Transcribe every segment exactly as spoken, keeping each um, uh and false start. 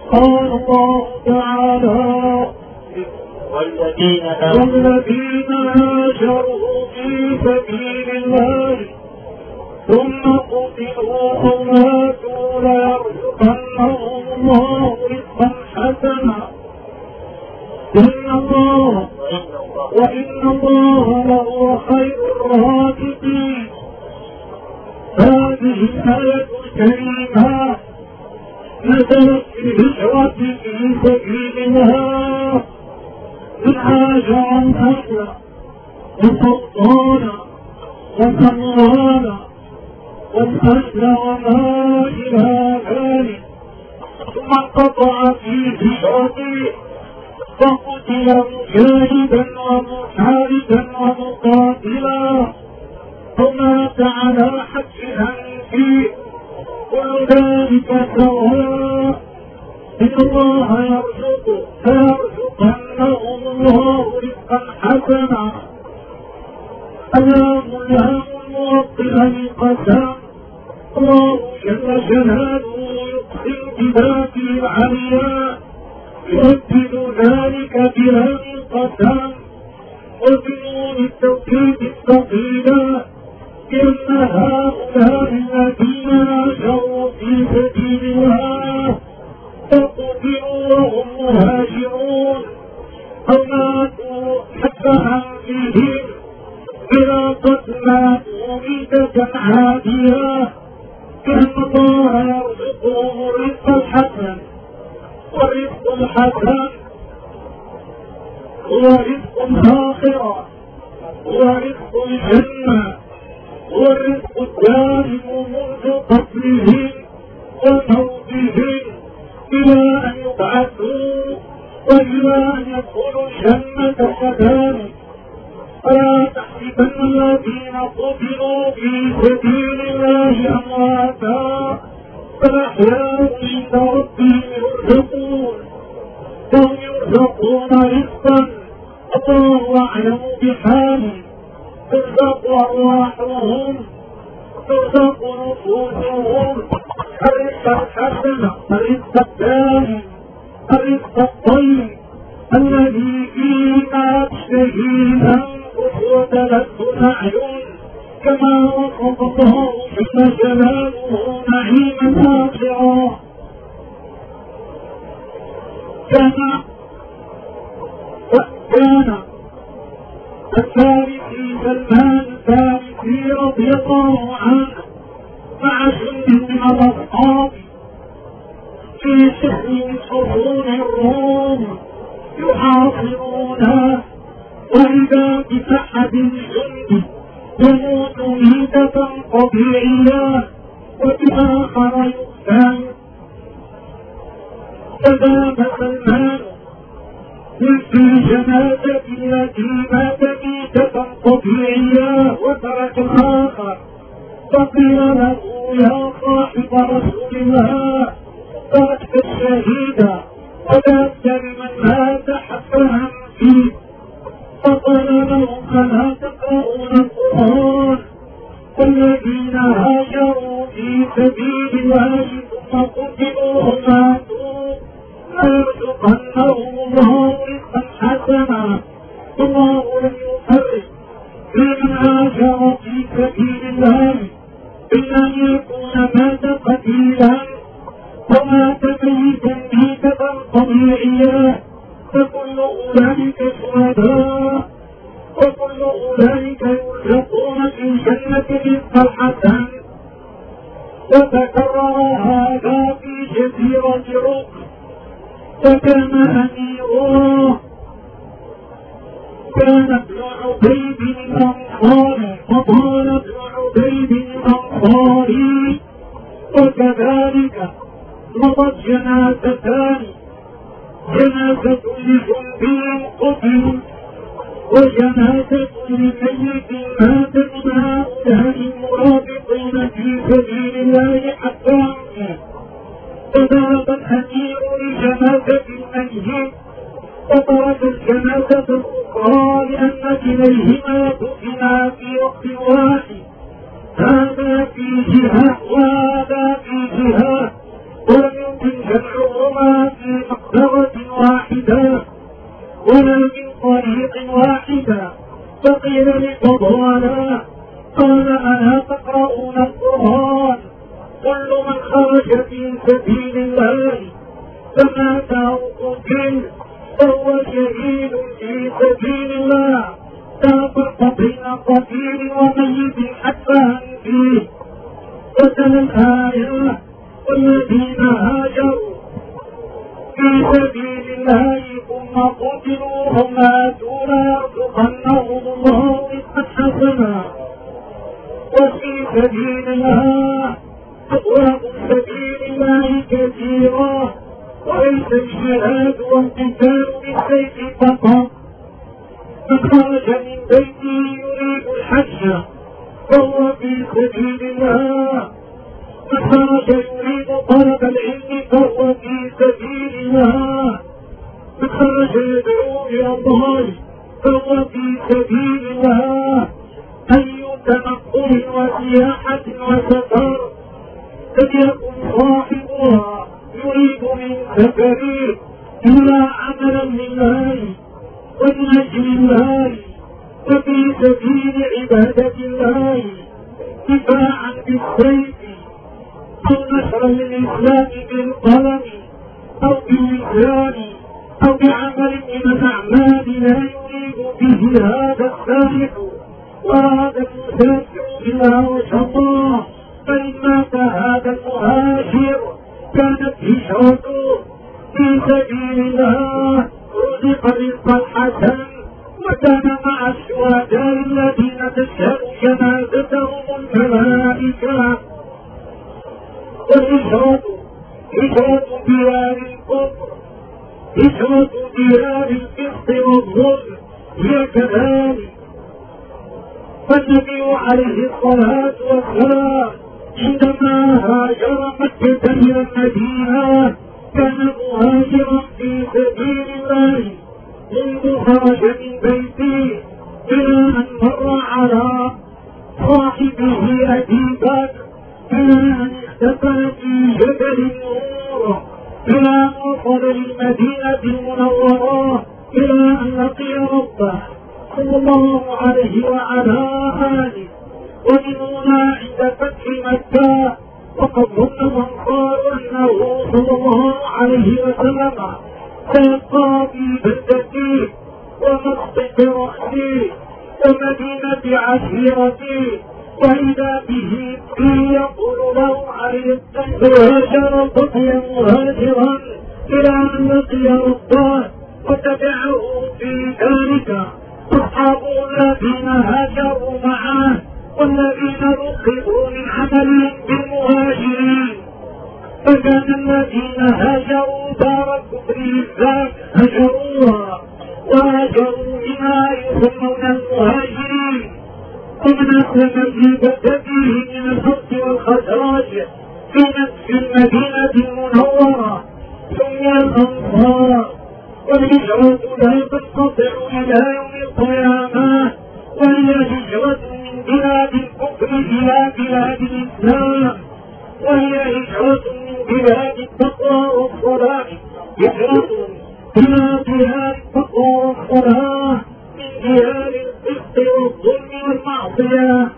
قال الله تعالى والذين والذين هاجروا في سبيل الله ثم قتلوا أو ماتوا ليرزقنهم الله رزقا حسنا إن الله وإن الله لهو خير الرازقين. هذه الآية الكريمة نزلت في الهجرة في سبيل الله من هاجر الأهل وسلطان وسلمان والأهل وما إلى ذلك، ثم انقطع في هجرته فقتل مجاهدا ومحاربا ومقاتلا ومات على حج أنفه، كل ذلك سواء إن الله يرزق فيرزقنهم الله رزقا حسنا. اللام اللام الموطئة للقسم، الله جل جلاله يقسم بذاته العليا يؤكد ذلك بلام القسم وبنون التوكيد الثقيلة، إن هؤلاء الذين هاجروا في سبيل الله فقتلوا وهم مهاجرون أو ماتوا حتى أنفسهم إلى قد ماتوا ميتة عادية، كأن الله يرزقهم الرزق الحسن. والرزق الحسن هو رزق الآخرة، هو رزق الجنة، هو الرزق الدائم منذ قتلهم وموتهم إلى أن يبعثوا وإلى أن يدخلوا الجنة كذلك. فلا تحسبن الذين قتلوا في سبيل الله أمواتا بل أحياء عند ربهم يرزقون، هم يرزقون رزقا الله أعلم بحاله، ترزق أرواحهم ترزق نفوسهم الرزق الحسن، الرزق الدائم، الرزق الطيب الذي فيه ما تشتهي الأنفس وتلذ الأعين، كما وصف الله جل جلاله نعيما آخرا. كان كان الفارسي سلمان الفارسي رضي الله عنه مع جند من الأصحاب في سحر من حصون الروم يحاصرونه، وإذا بأحد الجند يموت ميتة طبيعية وبآخر يقتل، فذهب سلمان في الجنازة التي مات ميتة طبيعية وترك الآخر، فقيل له يا صاحب رسول الله تركت الشهيد وذهبت لمن مات حسنا فيه، فقال لهم فلا تقرؤون القرآن والذين هاجروا في سبيل الله ثم قتلوا وماتوا ليرزقنهم الله رزقا حسنا. الله لم يفرق بين هاجر في سبيل الله إلا أن يكون مات قتيلا ومات ميتا ميتة طبيعية، فكل أولئك شهداء وكل أولئك يرزقون في الجنة رزقا الحسن. وتكرر هذا في جزيرة ركن، فكان أميره كان ابن عبيد الأنصاري وقال ابن عبيد الأنصاري، وكذلك مضت جنازتان، جنازة لجندي قتل وجنازة لميت مات من هؤلاء المرابطين في سبيل الله حتى أمه، فذهب الأمير لجنازة الميت وترك الجنازة الأخرى لأن كليهما دفنا في وقت واحد، هذا في جهة وهذا في جهة، ولم يمكن جمعهما كلهما في مقبرة واحدة ولا من طريق واحدة. فقيل لفضالا قال ألا تقرؤون القرآن؟ كل من خرج في سبيل الله فمات أو قتل فهو شهيد في سبيل الله، لا فرق بين قتيل وميت حتى فيه. وتلا الآية والذين هاجروا في سبيل الله ثم قتلوا هم ماتوا ليرزقنهم الله رزقا حسنا. وفي سبيل الله أبواب سبيل الله كثيرة، وليس الجهاد والقتال بالسيف فقط. من خرج من بيته يريد الحج فهو في سبيل الله، من خرج يريد طلب العلم فهو في سبيل الله، من خرج يدعو إلى الله فهو في سبيل الله. أي تنقل وسياحة وسفر لم يكن صاحبها يريد من سفره إلا عملا لله ومن أجل الله وفي سبيل عبادة الله، دفاعا بالسيف أو نشرا للإسلام بالقلم أو باللسان أو بعمل من الأعمال لا يريد به هذا السائح وهذا المسافر إلا وجه الله. فإن مات هذا المهاجر كانت هجرته في سبيل الله، رزق رزقا حسنا وكان مع الشهداء الذين تشهد جنازتهم الملائكة. والهجرة هجرة ديار الكفر، هجرة ديار الفسق والظلم هي كذلك. فالنبي عليه الصلاة والسلام عندما هاجر مكة إلى المدينة كان مهاجرا في سبيل الله، منذ خرج من بيته إلى أن مر على صاحبه أبي بكر، إلى أن اختفى في جبل النور، إلى أن وصل للمدينة المنورة، إلى أن لقي ربه صلى الله عليه وعلى آله. ومن هنا عند فتح مكة وقد ظن من قالوا أنه صلى الله عليه وسلم سيبقى في بلدته ومسقط رأسه ومدينة عشيرته، وإذا به يقول له عليه هاجر بقي مهاجرا إلى أن لقي ربه وتبعه في ذلك أصحابه الذين هاجروا معه والذين رقبوا من عملهم بالمهاجرين. فكان الذين هاجروا دار الكفر بالذات هجروها وهاجروا بما يسمون المهاجرين، ومن أسلم في بلدته من الحق والخزرج في المدينة المنورة سمي الأنصار. والهجرة لا تنقطع إلى يوم القيامة، وهي هجرة من بلاد الكفر إلى بلاد الإسلام، وهي هجرة من بلاد التقوى والصلاة، هجرة إلى بلاد التقوى والصلاة من ديار الفسق والظلم والمعصية.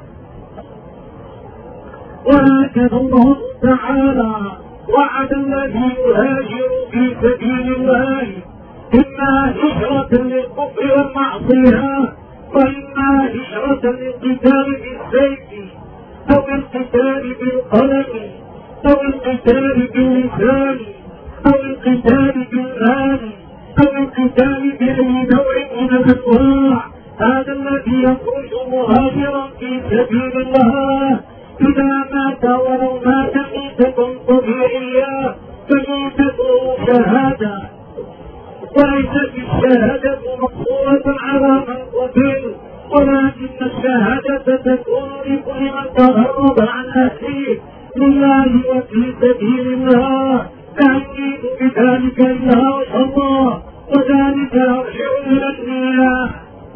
وهكذا الله تعالى وعد الذي يهاجر في سبيل الله إما هجرة للكفر والمعصية، وإما هجرة للقتال بالسيف أو القتال بالقلم أو القتال باللسان أو القتال بالمال أو القتال بأي نوع من الأنواع. هذا الذي يخرج مهاجرا في سبيل الله إذا مات ولو مات ميتة طبيعية فميتته شهادة، وليست الشهادة مقصورة على من قتل، ولكن الشهادة تكون لكل من تهرب عن أخيه لله وفي سبيل الله لا يريد بذلك إلا وجه الله، وذلك يرجع إلى النية.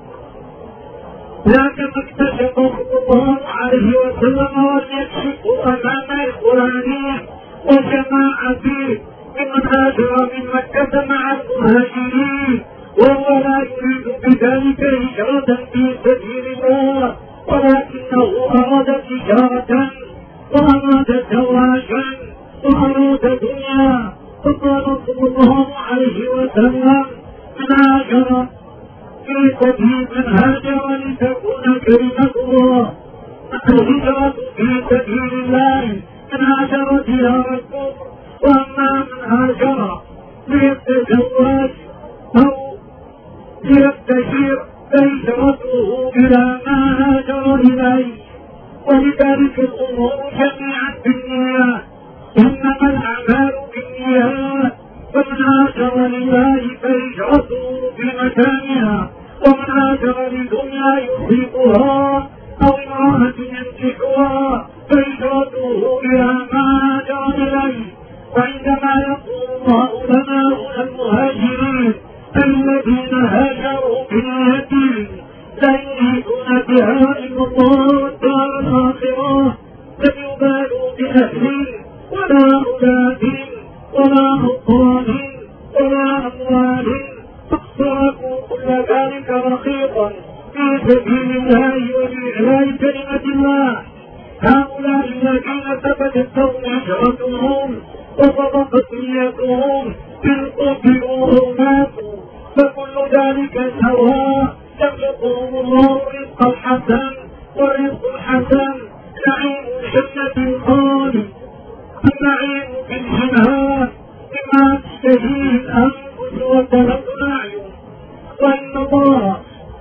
لكن اكتشف صلى الله عليه وسلم وليكشف أمام إخوانه وجماعته ممن هاجر من مكة مع المهاجرين وهو لا يريد بذلك هجرة في سبيل الله ولكنه أراد تجارة وأراد زواجا وأراد دنيا فقال صلى الله عليه وسلم من هاجر في سبيل من هاجر لتكون كلمة الله الهجرة في سبيل الله من هاجر ديار الكفر وأما من هاجر ليتزوج أو ليستشير فهجرته إلى ما هاجر إليه ولذلك الأمور جميعا بالنيات إنما الأعمال بالنيات فمن هاجر لله فهجرته في مكانها ومن هاجر لدنيا يصيبها أو امرأة ينكحها فهجرته إلى ما هاجر إليه وعندما يقول الله لنا هنا المهاجرين الذين هاجروا بنيتهم لا يريدون بها إلا الله والدار الآخرة لم يبالوا بأهل ولا أولاد ولا أطفال ولا أموال تركوا كل ذلك رخيصا في سبيل الله ولإعلاء كلمة الله هؤلاء الذين ثبتت لهم هجرتهم وصدقت نيتهم إن قتلوا أو ماتوا فكل ذلك سواء يرزقهم الله الرزق الحسن والرزق الحسن نعيم الجنة الخالد النعيم بالجنان بما تشتهيه الأنفس وتلذ الأعين وإن الله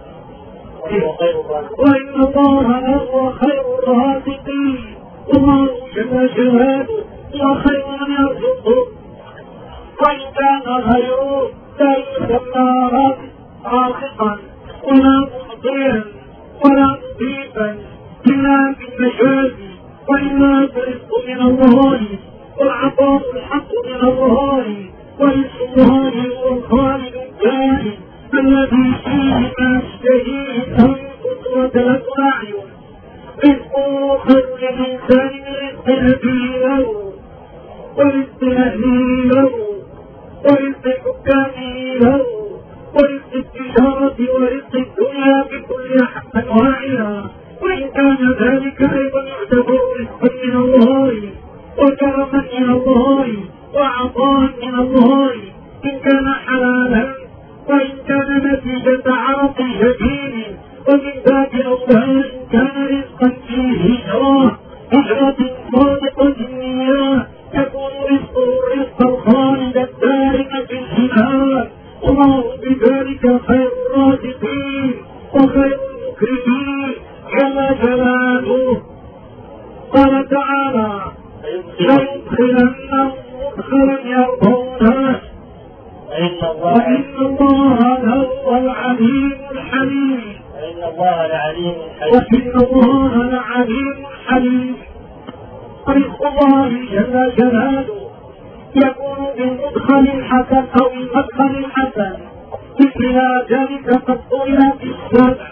وإن الله لهو خير الرازقين والله جل جلاله هو خير من يرزقه وإن كان غيره لا يسمى رازقا ولا مطيعا ولا مطيبا إلا بالمجاز وإلا الرزق من الله والعطاء الحق من الله ورزق الله هو الخالد الدائم الذي فيه ما تشتهيه الأنفس وتلذ الأعين رزقه خير للإنسان من رزق أبيه له ورزق أهله له ورزق حكامه له ورزق التجارة ورزق الدنيا بكل أنواعها وإن كان ذلك أيضا يعتبر رزقا من الله وكرما من الله وعطاء من الله إن كان حلالا وإن كان نتيجة عرق جبين ومن باب أولى إن كان رزقا فيه هجرة هجرة صادقة النية يكون رزقه الرزق الخالد الدائم في الجهاد الله بذلك خير الرازقين وخير المكرمين جل جلاله قال تعالى ليدخلنهم مدخلا يرضونه وإن الله لهو العليم الحليم وإن الله لعليم حليم وإن الله لعليم حليم رزق الله جل جلاله يكون بالمدخل الحسن أو المدخل الحسن مثل ذلك قد قيل في السبع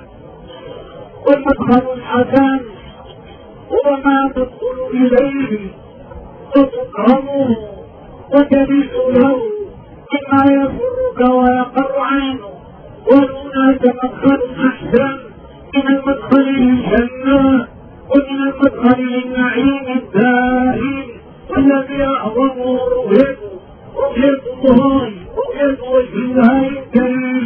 والمدخل الحسن هو ما تدخل إليه وتكرمه وتبيت له مما يسرك ويقر عينه وهناك مدخل أحسن من المدخل للجنة ومن المدخل للنعيم الدائم والذي أعظمه رؤيته رؤية الله رؤية وجه الله الكريم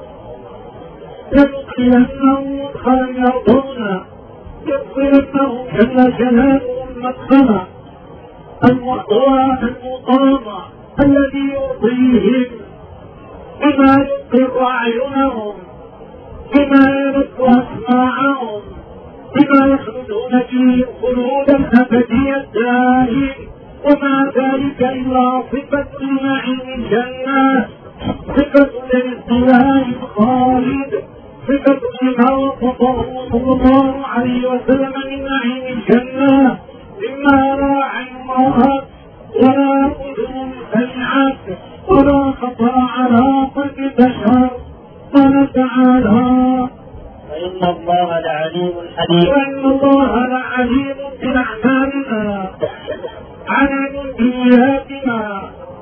يدخلنهم مدخلا يرضونه يدخلنهم جل جلاله المدخل المقوى المقامة الذي يرضيهم بما يقر أعينهم بما يلذ أسماعهم بما يخلدون فيه الخلود الأبدي الدائم وما ذلك إلا صفة لنعيم الجنة صفة للاستواء الخالد صفة لما وصفه صلى الله عليه وسلم من نعيم الجنة مما لا عين رأت ولا أذن سمعت ولا خطر على قلب بشر قال تعالى وإن الله لعليم حليم وإن الله لعليم بأعمالنا عليم بنياتنا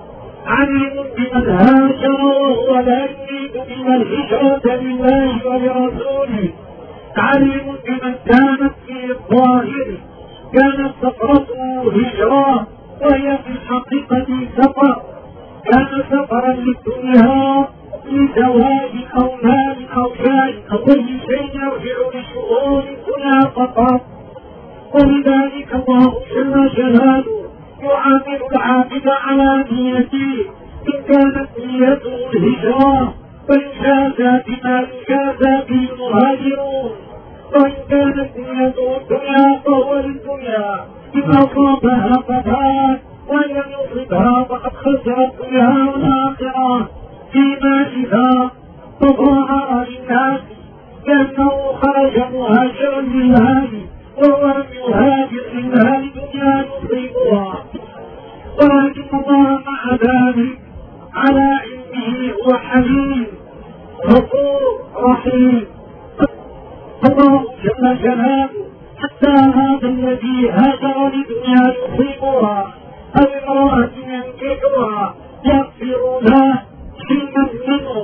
عليم بمن هاجر وهو لا يريد بما الهجرة لله ولرسوله، عليم بمن كانت في الظاهر كانت سفرته هجرة وهي في الحقيقة سفر، كان سفرا للدنيا لزواج أو مال أو شيء أو أي شيء يرجع لشؤون الدنيا فقط. ولذلك الله جل جلاله يعامل العابد على نيته، إن كانت نيته الهجرة فيجازى بما يجازى به المهاجرون، وإن كانت نيته الدنيا فهو للدنيا، إن أصابها ففات وإن لم يصبها فقد خسر الدنيا والآخرة. فيما إذا تظاهر للناس لأنه خرج مهاجرا للمال وهو لم يهاجر للمال دنيا يصيبها، ولكن الله مع ذلك على علمه هو حليم غفور رحيم. الله جل جلاله حتى هذا الذي هاجر لدنيا يصيبها أو امرأة ينكحها يغفر له حلما منه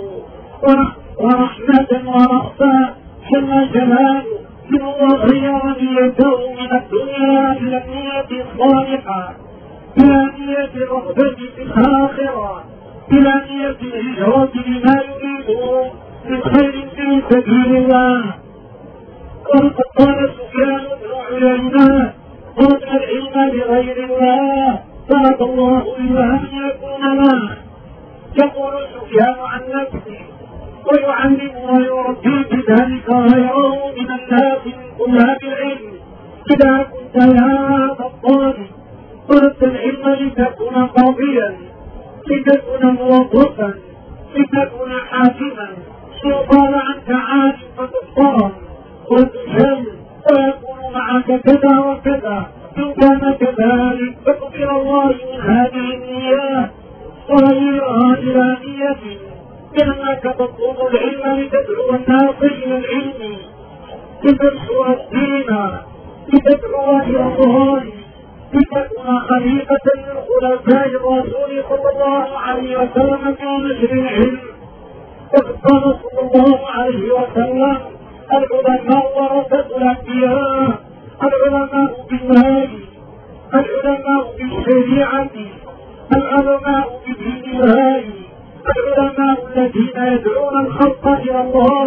ورحمة ورأفة جل جلاله، إن الله غير نيته من الدنيا إلى النية الصالحة، إلى نية الرغبة في الآخرة، إلى نية الهجرة لما يريده من خير في سبيل الله. ولقد قال سفيان بن عيينة: طلب العلم لغير الله طلب الله إلا أن يكون له. يقول سفيان عن نفسه ويعلم ويربي بذلك غيره من الناس من طلاب العلم: إذا كنت يا هذا الطالب طلبت العلم لتكون قاضيا، لتكون موظفا، لتكون حاكما، يقال عنك عالم فتحترم وتجل ويكون معك كذا وكذا، إن كان كذلك فقبل الله من هذه النيات وغيرها إلى نيته، لأنك تطلب العلم لتدعو الناس إلى العلم، لتدعو الدين، لتدعو إلى الله، لتكون خليفة من خلفاء الرسول صلى الله عليه وسلم في نشر العلم. وقد قال صلى الله عليه وسلم: العلماء ورثة الأنبياء، العلماء بالمال، العلماء بالشريعة، العلماء بدين الله، العلماء الذين يدعون الخلق إلى الله،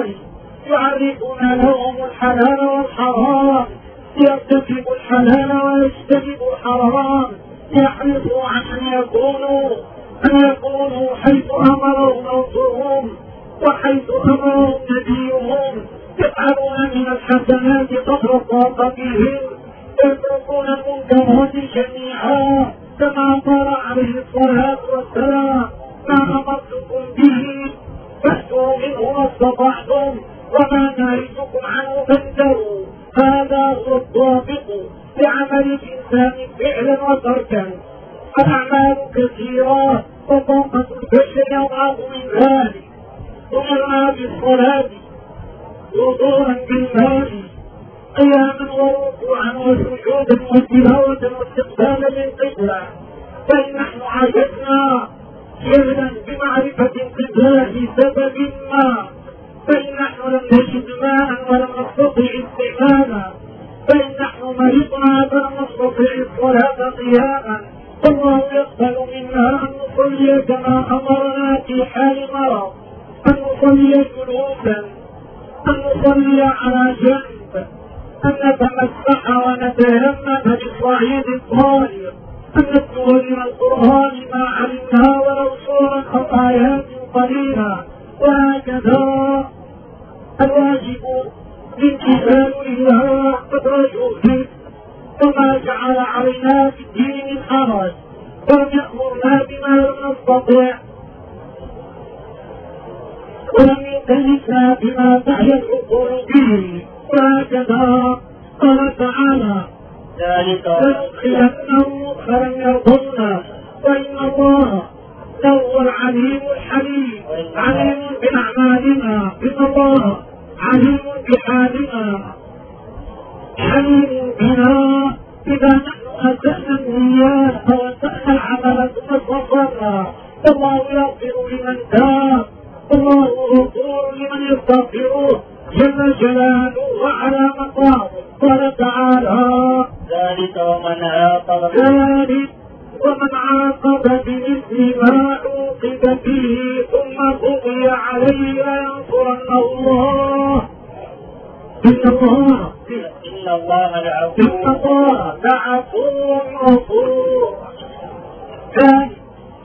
يعرفون لهم الحلال والحرام، يرتكبوا الحلال ويجتنبوا الحرام، يحرصوا عن أن يكونوا أن يكونوا حيث أمرهم موتهم وحيث أمرهم نبيهم، يفعلون من الحسنات قدر طاقتهم، يتركون المنكرات جميعا، كما قال عليه الصلاة والسلام: ما أمرتكم به فأتوا منه ما استطعتم وما نهيتكم عنه فانتهوا. هذا هو الضابط لعمل الإنسان فعلا وتركا. الأعمال كثيرة وطاقة البشر يضعف من ذلك، أمرنا بالصلاة وضوءا بالمال، قياما وركوعا وسجودا وتلاوة واستقبالا للقبلة، بل نحن عجزنا جهلا بمعرفة القبلة لسبب ما، بل نحن لم نجد ماء ولم نستطع استعمالا، بل نحن مرضنا فلم نستطع الصلاة قياما. فالله يقبل منا أن نصلي كما أمرنا في حال مرض، أن نصلي جلوسا، أن نصلي على جنب، أن نتمسح ونتيمم بالصعيد الطاهر، أن نتلو من القرآن ما علمنا ولو سورا أو آيات قليلة، وهكذا. الواجب الامتثال لله قدر جهده، وما جعل علينا في الدين من حرج، ولم يأمرنا بما لم نستطع، ولم يكلفنا بما تحيا العقول به، وهكذا. قال تعالى: لندخلنهم فلم يرضونا، وإن الله لهو العليم الحليم، عليم بأعمالنا، إن الله عليم بحالنا، حليم بنا إذا نحن أسأنا النيات وأسأنا العمل ثم صبرنا الله يغفر لمن تاب، الله غفور لمن يستغفره جل جلاله وعلى مقامه. قال تعالى: ذلك ومن عاقب ذلك ومن عاقب بمثل ما عوقب به ثم بغي عليه لينصرنه الله. إن الله إن الله لعفو إن الله لعفو غفور. ذلك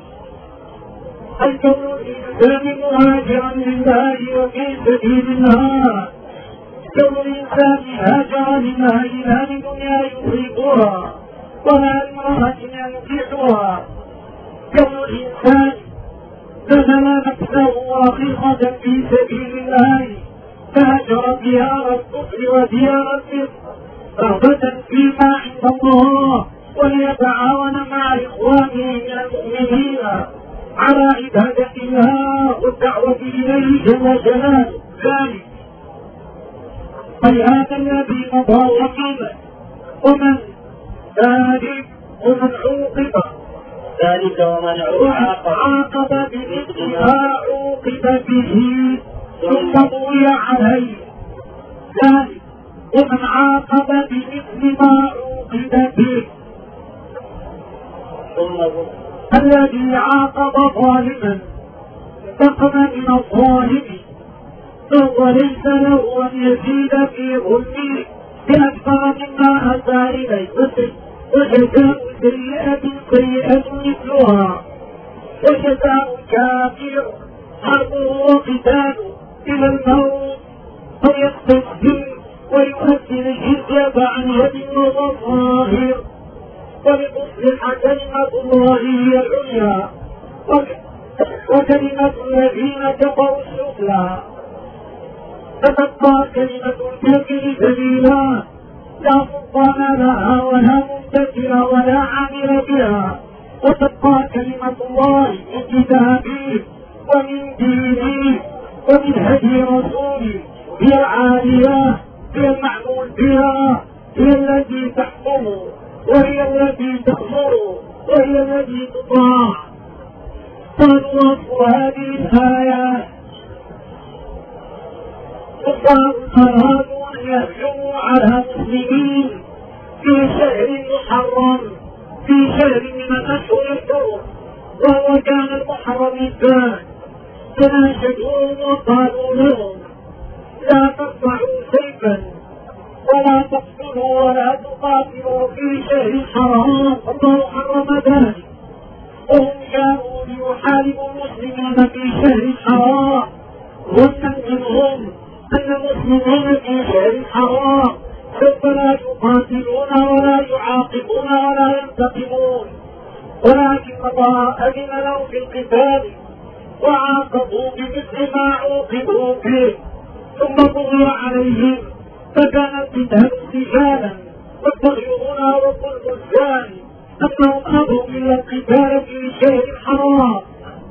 الكون الإنسان مهاجرا لله وفي سبيل الله، كون الإنسان هاجر لله لا لدنيا يصيبها ولا لامرأة ينكحها. كون الإنسان بذل نفسه واخصة في سبيل الله، فهجر ديار الكفر وديار الفسق رغبة فيما عند الله، وليتعاون مع إخوانه من المؤمنين على عبادة الله والدعوة إليه جل جلاله. ذلك فلهذا الذي مضى وقيل ومن ذلك ومن عوقب ذلك ومن عاقب عاقب بمثل ما عوقب به ثم بغي عليه. ذلك ومن عاقب بمثل ما عوقب به ثم بغي الذي عاقب ظالما انتقم من الظالم فهو ليس له ان يزيد في ظلمه باكثر مما اتى اليه، وجزاء سيئه سيئه مثلها، وجزاء الكافر حربه وقتاله الى الموت او يستسلم ويؤدي الجزيه عن يد وهو ظاهر، ولتصبح كلمة الله هي العليا وكلمة الذين كفروا السفلى. فتبقى كلمة الكافر سبيلا لا سلطان لها ولا ممتثل ولا عامل بها، وتبقى كلمة الله من كتابه ومن دينه ومن هدي رسوله هي العالية، هي المعمول بها، هي التي تحكم وهي التي تأمر وهي التي تطاع. فالوصف هذه الآيات كفار أرادوا أن يهجموا على مسلمين في شهر محرم، في شهر من الأشهر الحرم، وهو كان المحرم الثاني. فناشدوهم وقالوا لهم: لا ترفعوا سيفا ولا تقتلوا ولا تقاتلوا في شهر حرام، الله حرم ذلك. وهم كانوا ليحاربوا المسلمين في شهر حرام، ظنا منهم ان المسلمين في شهر حرام سوف لا يقاتلون ولا يعاقبون ولا ينتقمون، ولكن الله اذن لهم في القتال وعاقبوا بمثل ما عوقبوا به، ثم بغي عليهم فكان القتال رجالا والبغي هنا والظلم الثاني انهم ابوا الى القتال في شهر حرام.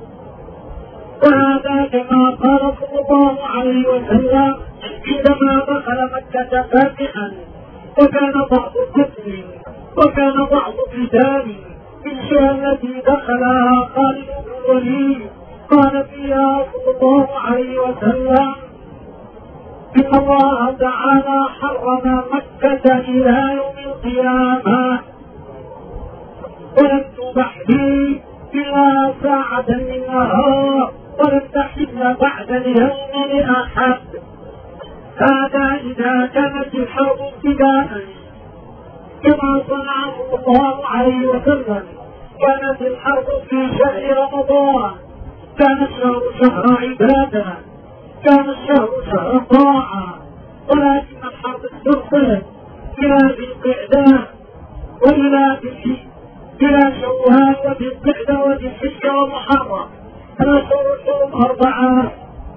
وهذا كما قال صلى الله عليه وسلم عندما دخل مكة فاتحا، وكان بعض قتل وكان بعض قتال في الجهة التي دخلها خالد بن الوليد، قال فيها صلى الله عليه وسلم: إن الله تعالى حرم مكة إلى يوم القيامة ولم تبح لي إلا ساعة من نهار، ولم تحل بعد اليوم لأحد. هذا إذا كانت الحرب ابتداء كما صنع صلى الله عليه وسلم. كانت الحرب في شهر رمضان، كان الشهر شهر عبادة، كان الشهر شهر طاعة، ولكن الحرب استرسلت إلى ذي القعدة وإلى إلى شوال وذي القعدة وذي الحجة ومحرم، الأشهر الحرم أربعة.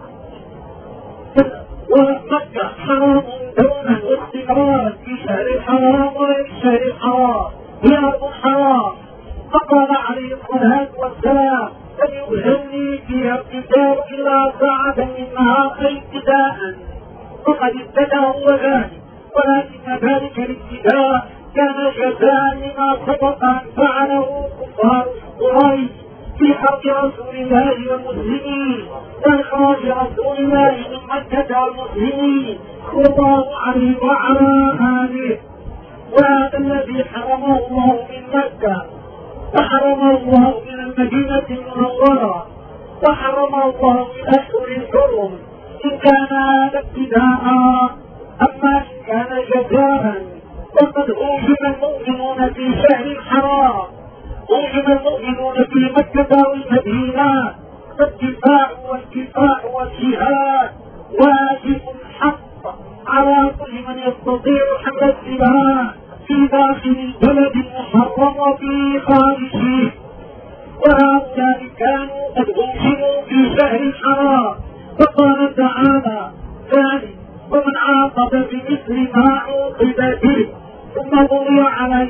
ومكة حرام دوما واستمرارا في شهر الحرام وغير شهر الحرام، هي أرض حرام. فقال عليه الصلاة والسلام: لم يؤذني فيها القتال إلا ساعة من نهار ابتداء، فقد ابتدأ هو ذلك، ولكن ذلك الابتداء كان جزاء لما سبق أن فعله كفار قريش في حق رسول الله والمسلمين وإخراج رسول الله من مكة والمسلمين صلى الله عليه وعلى آله. وهذا الذي حرمه الله من مكة وحرمه الله من المدينة المنورة وحرمه الله من أشهر الحرم إن كان هذا ابتداء. أما إن كان جزاء وقد أوجب المؤمنون في شهر حرام، أوجب المؤمنون في مكة والمدينة، فالدفاع والكفاح والجهاد واجب حق على كل من يستطيع حمل السلاح في داخل البلد المحرم وفي خارجه. وهؤلاء كانوا قد أوجبوا في شهر حرام، فقال تعالى ذلك ومن عاقب بمثل ما عوقب به ثم بغي عليه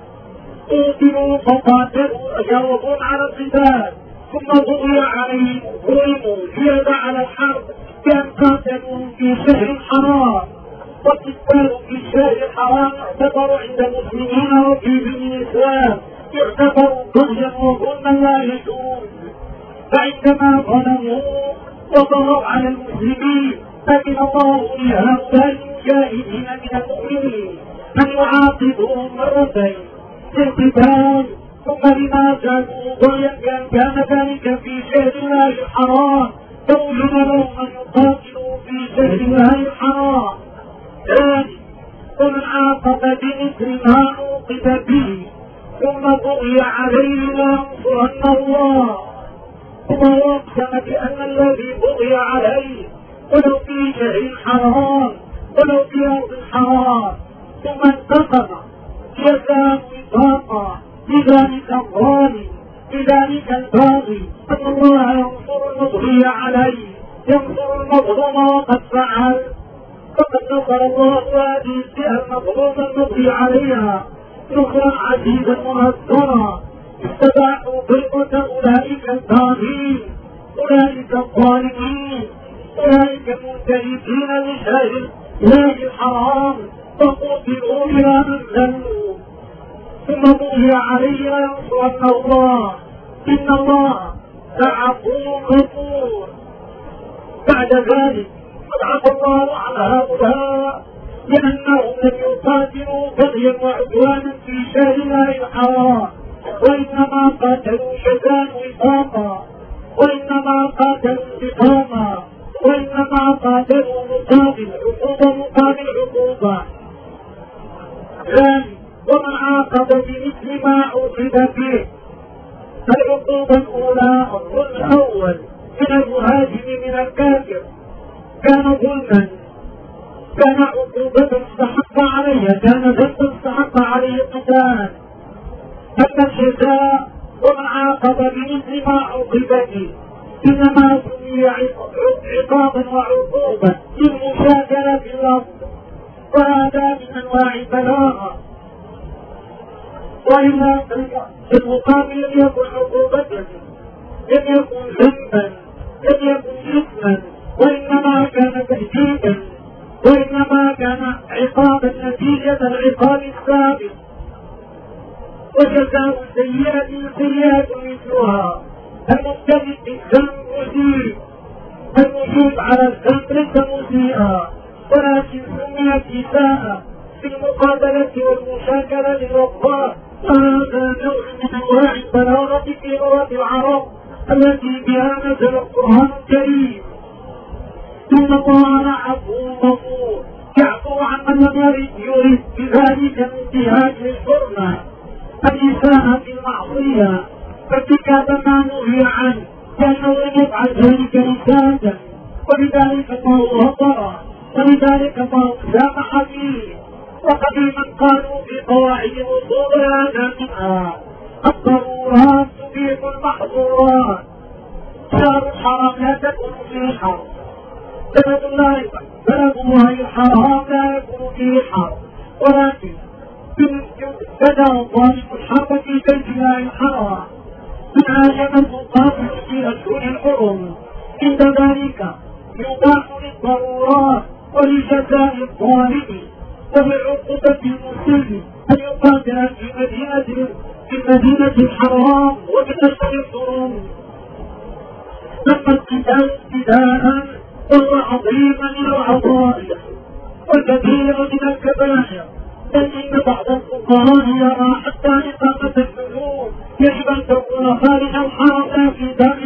قتلوا فقاتلوا جواب على القتال ثم بغي عليه ظلموا زيد على الحرب بأن قاتلوا في شهر حرام. والقتال في الشهر الحرام يعتبر عند المسلمين وفي دين الإسلام يعتبر بغيا وظلما لا يجوز. فعندما ظلموا وضروا على المسلمين فإن الله لهؤلاء المجاهدين من المؤمنين أن يعاقبهم مرتين بالقتال. ثم لما زادوا ضيا كان كان ذلك في شهر الله الحرام فوجد لهم أن يقاتلوا في شهر الله الحرام. ثاني ومن عاقب بمثل ما عوقب به ثم بغي عليه لينصرن الله. ثم يقسم بأن الذي بغي عليه ولو في شهر حرام ولو في أرض حرام ثم انتقم جزاء وفاقا لذلك الظالم لذلك الباغي أن الله ينصر المبغي عليه ينصر المظلوم وقد فعل. فقد نصر الله هذه الفئة المظلومة المبغي عليها نصرا عزيزا مؤثرا استباحوا بيضة أولئك الباغين أولئك الظالمين أولئك المنتهكين لشهر الله الحرام فقتلوا إلى من ذلوا. ثم بغي عليه لينصرن الله إن الله لعفو غفور. بعد ذلك قد عفى الله على هؤلاء لأنهم لم يقاتلوا بغيا وعدوانا في شهر الله الحرام وإنما قاتلوا جزاء وفاقا وإنما قاتلوا انتقاما وإنما قاتلوا مقابل عقوبة مقابل عقوبة. ثاني ومن عاقب بمثل ما عوقب به. العقوبة الأولى الظلم الأول من المهاجم من الكافر كان ظلما كان عقوبة استحق عليها كان ذنبا استحق عليه القتال. أما الجزاء ومن عاقب بمثل ما عوقب به إنما سمي عقابا وعقوبة للمشاكلة في الأرض وهذا من أنواع البلاغة. وإلا في المقابل لم يكن عقوبة لم يكن ذنبا لم يكن إثما وإنما كان تهديدا وإنما كان عقابا نتيجة العقاب السابق. وجزاء سيئة سيئة مثلها. المبتدئ بالذنب مسيء المجيب على الذنب ليس مسيئا ولكن سميت إساءة في المقابلة والمشاكلة للوقاء. هذا نوع من أنواع البلاغة في لغة العرب التي بها نزل القرآن الكريم. إن الله عفو غفور يعفو عن من لم يرد يريد بذلك الانتهاك للحرمة الإساءة في المعصية فارتكاب ما نهي عنه لأنه لم يفعل ذلك إساءة ولذلك الله غفر ولذلك الله سامح فيه. وقديما قالوا في قواعد الوصول هذا منها الضرورات تبيح المحظورات. شهر الحرام لا تكون فيه حرب بلد الله بلد الله الحرام لا يكون فيه حرب ولكن بدأ الظالم الحرب في بيت الله الحرام من عاجم المقاتل في أشهر الحرم. عند ذلك يباح للضرورات ولجزاء الظالم وبعقوبة المسلم أن يقاتل في مدينة في المدينة الحرام وبالأشهر الحرام. لما القتال ابتداء وهو عظيم من العظائم وكثير من الكبائر، بل إن بعض الفقهاء يرى حتى إقامة الحدود يجب أن تكون خارج الحرم لا في داخل